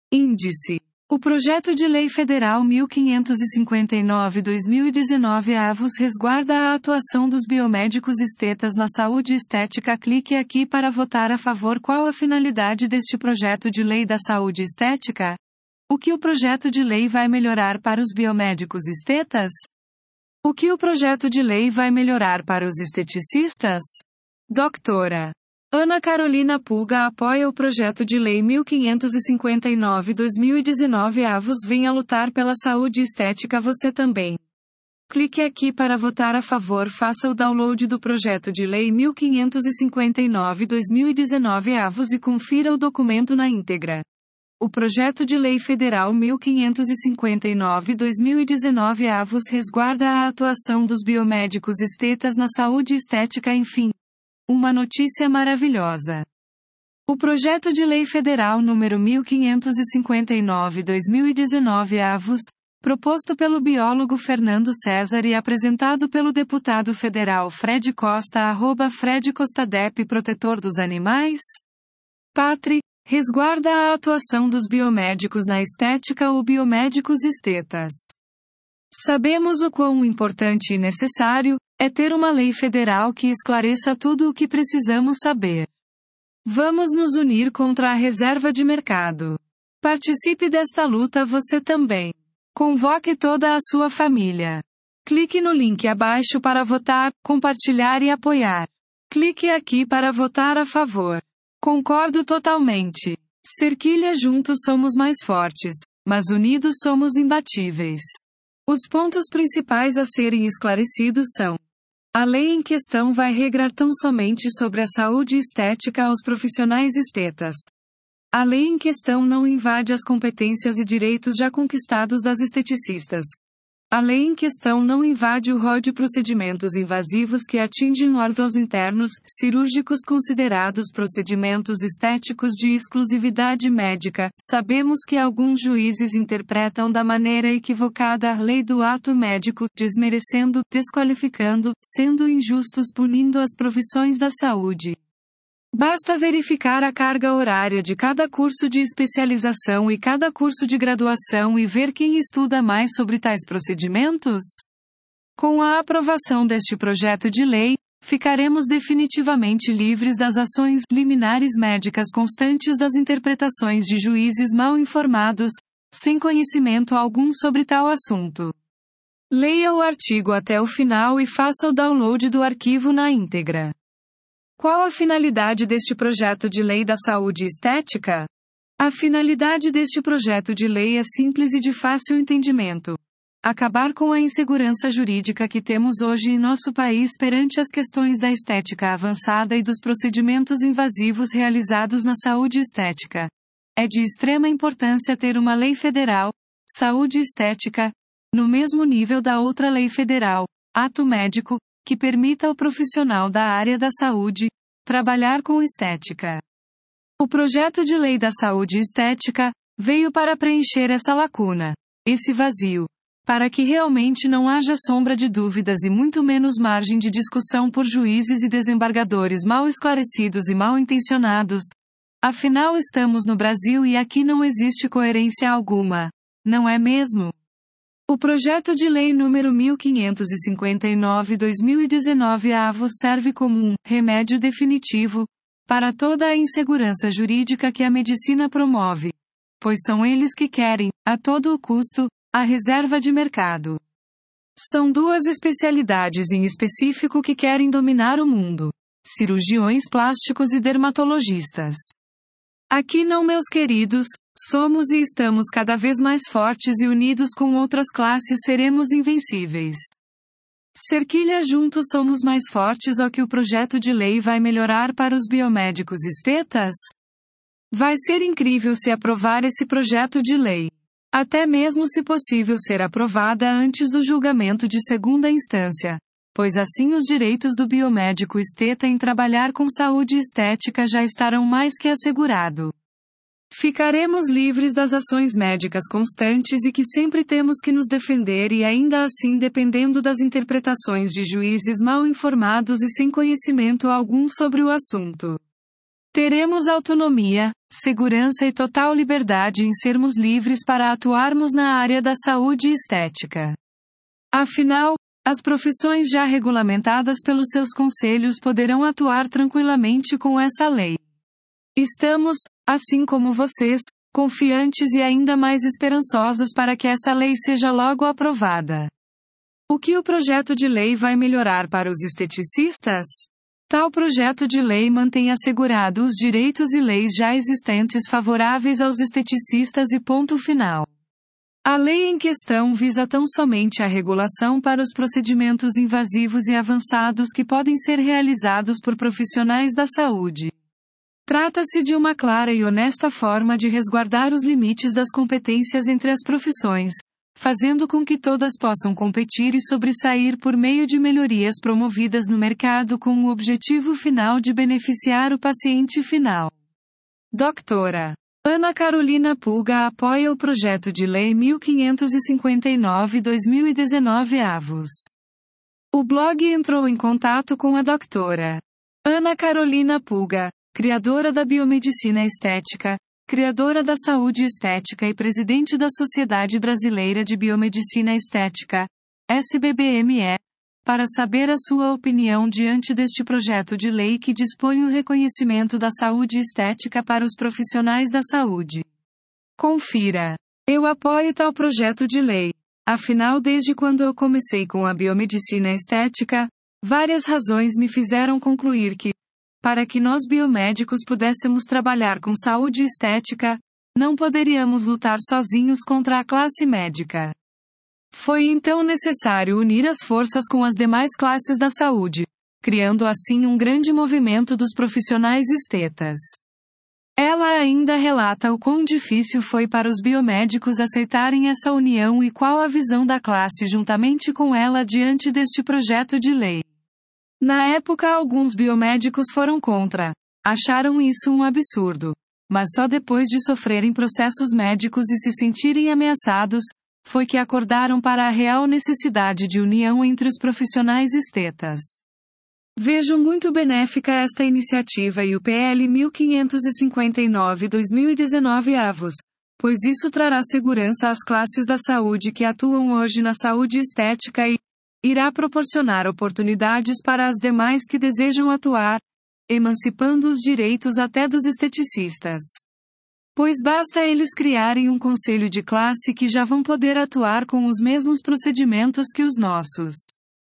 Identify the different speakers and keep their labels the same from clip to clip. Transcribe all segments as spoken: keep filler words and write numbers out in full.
Speaker 1: Índice. O Projeto de Lei Federal mil quinhentos e cinquenta e nove barra dois mil e dezenove A V U S resguarda a atuação dos biomédicos estetas na saúde estética. Clique aqui para votar a favor. Qual a finalidade deste projeto de lei da saúde estética? O que o projeto de lei vai melhorar para os biomédicos estetas? O que o projeto de lei vai melhorar para os esteticistas? Doutora Ana Carolina Pulga apoia o projeto de lei mil quinhentos e cinquenta e nove barra dois mil e dezenove A V U S. Venha lutar pela saúde estética você também. Clique aqui para votar a favor. Faça o download do projeto de lei mil quinhentos e cinquenta e nove barra dois mil e dezenove A V U S e confira o documento na íntegra. O projeto de lei federal mil quinhentos e cinquenta e nove barra dois mil e dezenove A V U S resguarda a atuação dos biomédicos estetas na saúde estética. Enfim, uma notícia maravilhosa. O projeto de lei federal número mil quinhentos e cinquenta e nove barra dois mil e dezenove A V U S, proposto pelo biólogo Fernando César e apresentado pelo deputado federal Fred Costa, arroba Fred Costadep, protetor dos animais, Patri, resguarda a atuação dos biomédicos na estética ou biomédicos estetas. Sabemos o quão importante e necessário é ter uma lei federal que esclareça tudo o que precisamos saber. Vamos nos unir contra a reserva de mercado. Participe desta luta você também. Convoque toda a sua família. Clique no link abaixo para votar, compartilhar e apoiar. Clique aqui para votar a favor. Concordo totalmente. Cerquilha, juntos somos mais fortes, mas unidos somos imbatíveis. Os pontos principais a serem esclarecidos são: a lei em questão vai regrar tão somente sobre a saúde estética aos profissionais estetas. A lei em questão não invade as competências e direitos já conquistados das esteticistas. A lei em questão não invade o rol de procedimentos invasivos que atingem órgãos internos, cirúrgicos considerados procedimentos estéticos de exclusividade médica. Sabemos que alguns juízes interpretam da maneira equivocada a lei do ato médico, desmerecendo, desqualificando, sendo injustos, punindo as profissões da saúde. Basta verificar a carga horária de cada curso de especialização e cada curso de graduação e ver quem estuda mais sobre tais procedimentos. Com a aprovação deste projeto de lei, ficaremos definitivamente livres das ações liminares médicas constantes das interpretações de juízes mal informados, sem conhecimento algum sobre tal assunto. Leia o artigo até o final e faça o download do arquivo na íntegra. Qual a finalidade deste projeto de lei da saúde estética? A finalidade deste projeto de lei é simples e de fácil entendimento. Acabar com a insegurança jurídica que temos hoje em nosso país perante as questões da estética avançada e dos procedimentos invasivos realizados na saúde estética. É de extrema importância ter uma lei federal, saúde estética, no mesmo nível da outra lei federal, ato médico, que permita ao profissional da área da saúde trabalhar com estética. O projeto de lei da saúde estética veio para preencher essa lacuna, esse vazio, para que realmente não haja sombra de dúvidas e muito menos margem de discussão por juízes e desembargadores mal esclarecidos e mal intencionados. Afinal, estamos no Brasil e aqui não existe coerência alguma, não é mesmo? O projeto de lei número mil quinhentos e cinquenta e nove barra dois mil e dezenove A V U S serve como um remédio definitivo para toda a insegurança jurídica que a medicina promove, pois são eles que querem, a todo o custo, a reserva de mercado. São duas especialidades em específico que querem dominar o mundo: cirurgiões plásticos e dermatologistas. Aqui não, meus queridos, somos e estamos cada vez mais fortes e unidos com outras classes seremos invencíveis. Cerquilha, juntos somos mais fortes. O que o projeto de lei vai melhorar para os biomédicos estetas? Vai ser incrível se aprovar esse projeto de lei. Até mesmo se possível ser aprovada antes do julgamento de segunda instância, pois assim os direitos do biomédico esteta em trabalhar com saúde estética já estarão mais que assegurado. Ficaremos livres das ações médicas constantes e que sempre temos que nos defender e ainda assim dependendo das interpretações de juízes mal informados e sem conhecimento algum sobre o assunto. Teremos autonomia, segurança e total liberdade em sermos livres para atuarmos na área da saúde e estética. Afinal, as profissões já regulamentadas pelos seus conselhos poderão atuar tranquilamente com essa lei. Estamos, assim como vocês, confiantes e ainda mais esperançosos para que essa lei seja logo aprovada. O que o projeto de lei vai melhorar para os esteticistas? Tal projeto de lei mantém assegurado os direitos e leis já existentes favoráveis aos esteticistas e ponto final. A lei em questão visa tão somente a regulação para os procedimentos invasivos e avançados que podem ser realizados por profissionais da saúde. Trata-se de uma clara e honesta forma de resguardar os limites das competências entre as profissões, fazendo com que todas possam competir e sobressair por meio de melhorias promovidas no mercado com o objetivo final de beneficiar o paciente final. Doutora Ana Carolina Pulga apoia o projeto de lei mil quinhentos e cinquenta e nove barra dois mil e dezenove avos. O blog entrou em contato com a doutora Ana Carolina Pulga, criadora da biomedicina estética, criadora da saúde estética e presidente da Sociedade Brasileira de Biomedicina Estética, S B B M E, para saber a sua opinião diante deste projeto de lei que dispõe o reconhecimento da saúde estética para os profissionais da saúde. Confira. Eu apoio tal projeto de lei. Afinal, desde quando eu comecei com a biomedicina estética, várias razões me fizeram concluir que, para que nós biomédicos pudéssemos trabalhar com saúde estética, não poderíamos lutar sozinhos contra a classe médica. Foi então necessário unir as forças com as demais classes da saúde, criando assim um grande movimento dos profissionais estetas. Ela ainda relata o quão difícil foi para os biomédicos aceitarem essa união e qual a visão da classe juntamente com ela diante deste projeto de lei. Na época, alguns biomédicos foram contra. Acharam isso um absurdo. Mas só depois de sofrerem processos médicos e se sentirem ameaçados, foi que acordaram para a real necessidade de união entre os profissionais estetas. Vejo muito benéfica esta iniciativa e o P L mil quinhentos e cinquenta e nove barra dois mil e dezenove avos, pois isso trará segurança às classes da saúde que atuam hoje na saúde estética e irá proporcionar oportunidades para as demais que desejam atuar, emancipando os direitos até dos esteticistas. Pois basta eles criarem um conselho de classe que já vão poder atuar com os mesmos procedimentos que os nossos.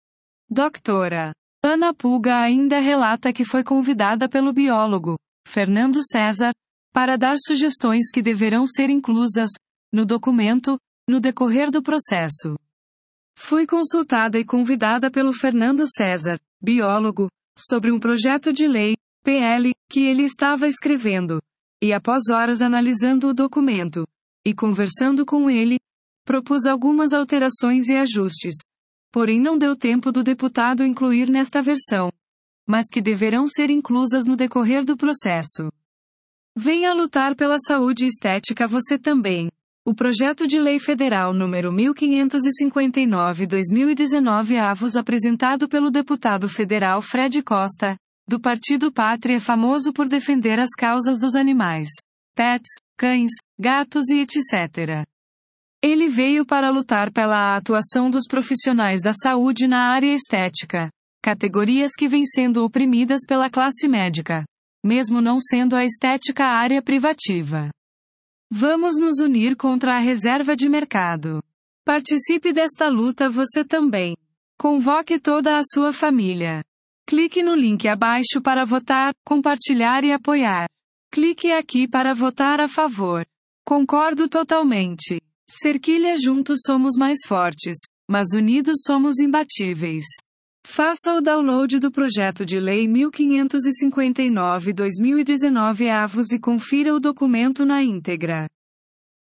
Speaker 1: Doutora Ana Pulga ainda relata que foi convidada pelo biólogo Fernando César para dar sugestões que deverão ser inclusas no documento no decorrer do processo. Fui consultada e convidada pelo Fernando César, biólogo, sobre um projeto de lei, P L, que ele estava escrevendo. E após horas analisando o documento e conversando com ele, propus algumas alterações e ajustes. Porém, não deu tempo do deputado incluir nesta versão, mas que deverão ser inclusas no decorrer do processo. Venha lutar pela saúde estética você também. O projeto de lei federal número mil quinhentos e cinquenta e nove barra dois mil e dezenove avos apresentado pelo deputado federal Fred Costa, do Partido Pátria, famoso por defender as causas dos animais, pets, cães, gatos e etcétera. Ele veio para lutar pela atuação dos profissionais da saúde na área estética, categorias que vêm sendo oprimidas pela classe médica, mesmo não sendo a estética a área privativa. Vamos nos unir contra a reserva de mercado. Participe desta luta você também. Convoque toda a sua família. Clique no link abaixo para votar, compartilhar e apoiar. Clique aqui para votar a favor. Concordo totalmente. Cerquilha, juntos somos mais fortes, mas unidos somos imbatíveis. Faça o download do projeto de lei mil quinhentos e cinquenta e nove barra dois mil e dezenove avos e confira o documento na íntegra.